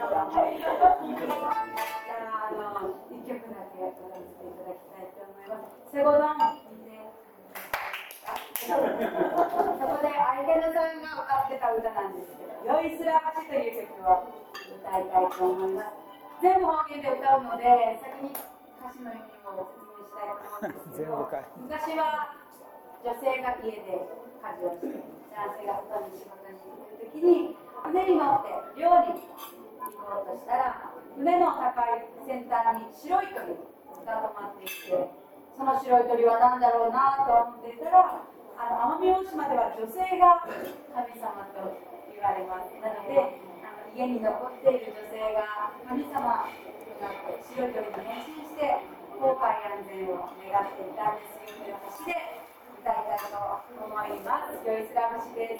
一曲だけ歌わせていただきたいと思います。セゴドン見て。そこで相手のさんが歌ってた歌なんですけど、酔いすら橋という曲を歌いたいと思います。全部方言で歌うので、先に歌詞の意味を説明したいと思うんですけど、昔は女性が家で家事をして、男性が外に仕事に行っているときに、船に乗って漁に行こうとしたら、船の高い先端に白い鳥が止まっていて、その白い鳥は何だろうなと思っていたら、奄美大島では女性が神様と言われます。なので、家に残っている女性が神様となって白い鳥に変身して航海安全を願っていたんですよという橋で歌いたいと思います。酔いすら橋です。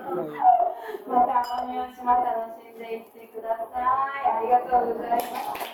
また奄美大島楽しんでいってください。ありがとうございます。